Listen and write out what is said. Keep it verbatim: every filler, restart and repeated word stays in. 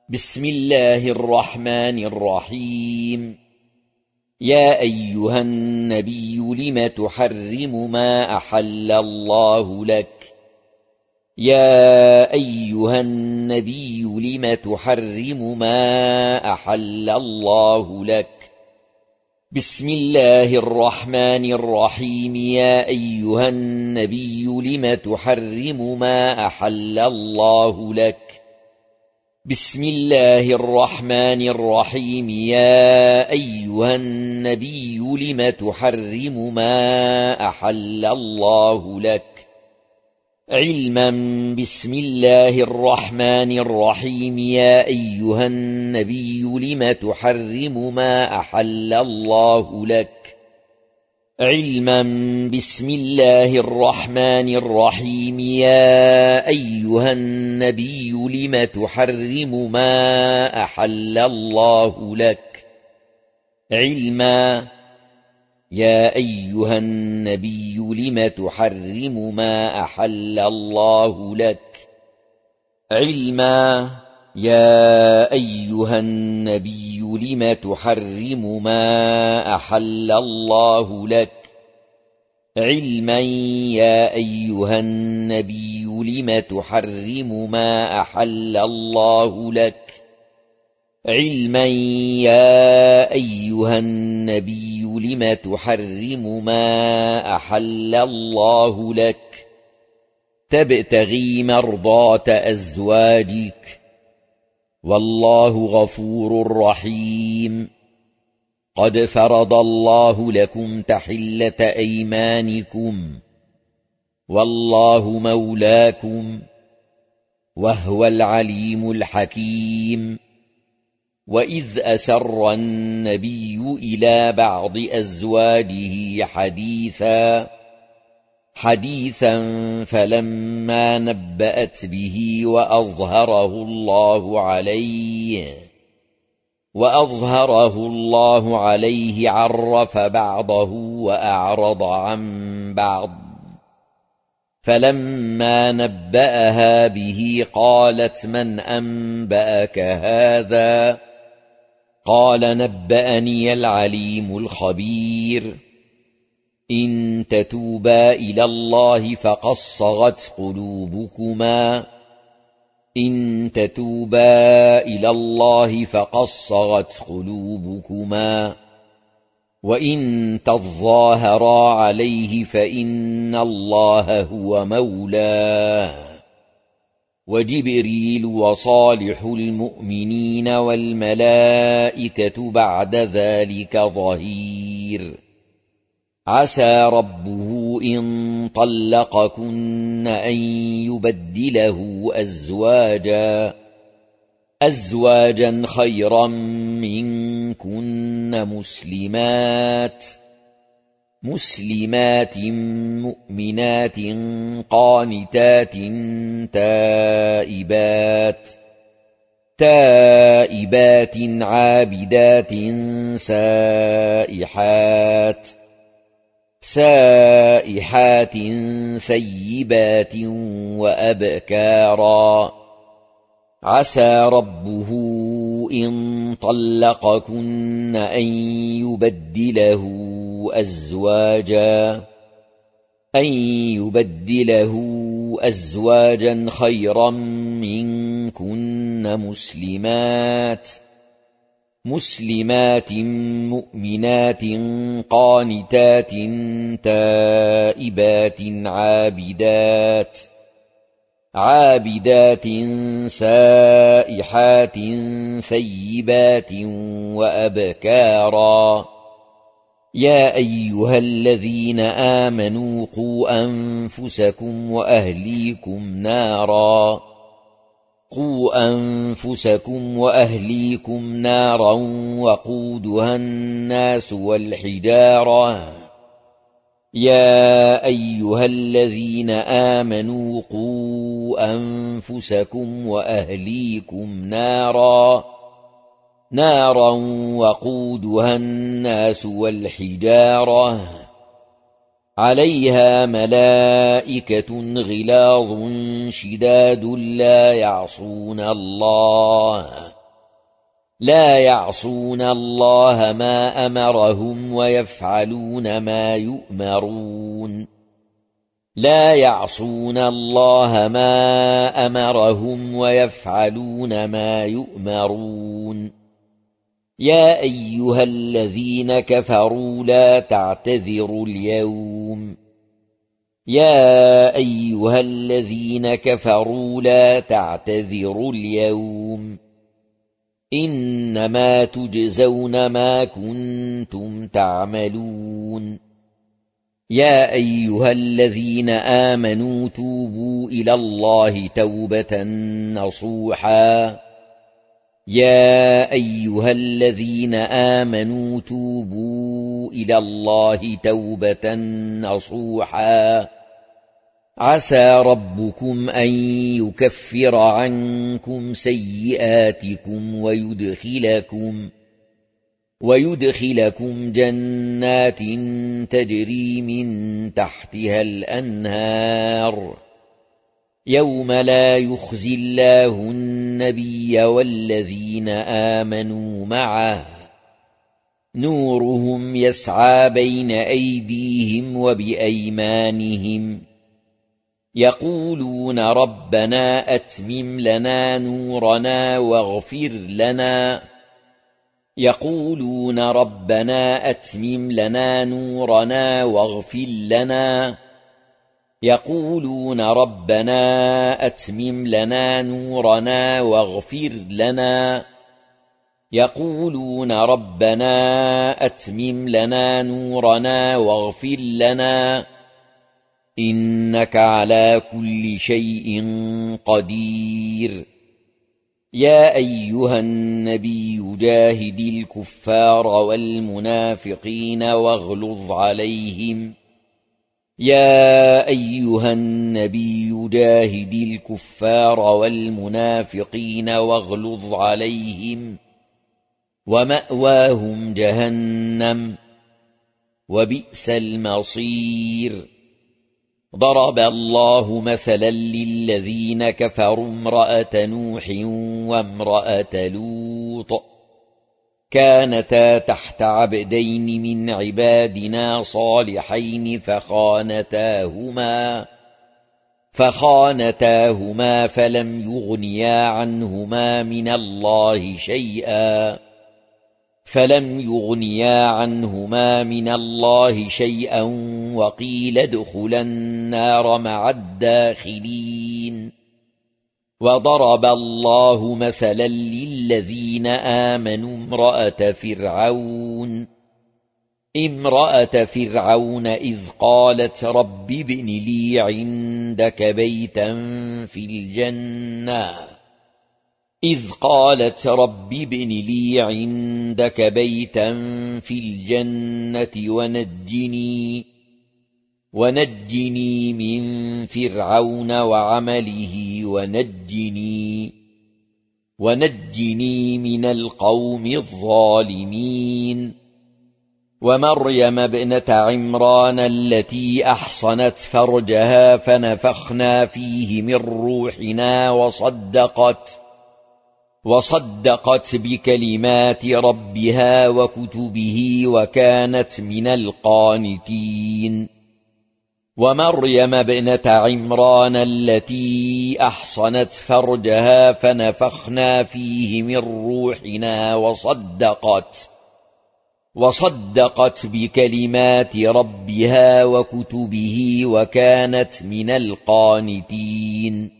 بسم الله الرحمن الرحيم. يا أيها النبي لم تحرم ما أحل الله لك يا أيها النبي لم تحرم ما أحل الله لك بسم الله الرحمن الرحيم. يا أيها النبي لم تحرم ما أحل الله لك بسم الله الرحمن الرحيم. يا أيها النبي لم تحرم ما أحل الله لك علما. بسم الله الرحمن الرحيم. يا أيها النبي لم تحرم ما أحل الله لك علما. بسم الله الرحمن الرحيم. يا أيها النبي لم تحرم ما أحل الله لك علما. يا أيها النبي لم تحرم ما أحل الله لك علما. يا أيها النبي لم تحرم ما أحل الله لك علما. يا أيها النبي لم تحرم ما أحل الله لك علما. يا أيها النبي لم تحرم ما أحل الله لك تبتغي مرضات أزواجك والله غفور رحيم. قد فرض الله لكم تحلة أيمانكم والله مولاكم وهو العليم الحكيم. وإذ أسر النبي إلى بعض أزواجه حديثا حديثا فلما نبأت به وأظهره الله عليه وأظهره الله عليه عرف بعضه وأعرض عن بعض. فلما نبأها به قالت من أنبأك هذا؟ قال نبأني العليم الخبير. إن تتوبا إلى الله فقد صغت قلوبكما إن تتوبا إلى الله فقد صغت قلوبكما وإن تظاهرا عليه فإن الله هو مولاه وجبريل وصالح المؤمنين والملائكة بعد ذلك ظهير. عسى ربه إن طلقكن أن يبدله أزواجا أزواجا خيرا منكن مسلمات مسلمات مؤمنات قانتات تائبات تائبات عابدات سائحات سائحات ثيبات وأبكارا. عسى ربه إن طلقكن أن يبدله أزواجا أن يبدله أزواجا خيرا منكن مسلمات مسلمات مؤمنات قانتات تائبات عابدات عابدات سائحات ثيبات وأبكارا. يا أيها الذين آمنوا قوا أنفسكم وأهليكم نارا قوا أنفسكم وأهليكم نارا وقودها الناس والحجارة. يا أيها الذين آمنوا قوا أنفسكم وأهليكم نارا نارا وقودها الناس والحجارة عليها ملائكة غلاظ شداد لا يعصون الله لا يعصون الله ما أمرهم ويفعلون ما يؤمرون لا يعصون الله ما أمرهم ويفعلون ما يؤمرون يا أيها الذين كفروا لا تعتذروا اليوم يا أيها الذين كفروا لا تعتذروا اليوم إنما تجزون ما كنتم تعملون يا أيها الذين آمنوا توبوا إلى الله توبة نصوحا يا أيها الذين آمنوا توبوا إلى الله توبة نصوحا عسى ربكم أن يكفر عنكم سيئاتكم ويدخلكم ويدخلكم جنات تجري من تحتها الأنهار يوم لا يخزي الله النبي والذين آمنوا معه نورهم يسعى بين أيديهم وبأيمانهم يقولون ربنا أتمم لنا نورنا واغفر لنا يقولون ربنا أتمم لنا نورنا واغفر لنا يقولون ربنا أتمم لنا نورنا واغفر لنا يقولون ربنا أتمم لنا نورنا واغفر لنا إنك على كل شيء قدير يا أيها النبي جاهد الكفار والمنافقين واغلظ عليهم يا أيها النبي جاهد الكفار والمنافقين واغلظ عليهم ومأواهم جهنم وبئس المصير ضرب الله مثلا للذين كفروا امرأة نوح وامرأة لوط كانتا تحت عبدين من عبادنا صالحين فخانتاهما فخانتاهما فلم يغنيا عنهما من الله شيئا فلم يغنيا عنهما من الله شيئا وقيل ادخلا النار مع الداخلين وضرب الله مثلا للذين آمنوا امرأة فرعون امرأة فرعون إذ قالت رب ابن لي عندك بيتا في الجنة إذ قالت رب ابن لي عندك بيتا في الجنة ونجني ونجني من فرعون وعمله ونجني ونجني من القوم الظالمين ومريم ابنة عمران التي أحصنت فرجها فنفخنا فيه من روحنا وصدقت وصدقت بكلمات ربها وكتبه وكانت من القانتين ومريم ابنة عمران التي أحصنت فرجها فنفخنا فيه من روحنا وصدقت وصدقت بكلمات ربها وكتبه وكانت من القانتين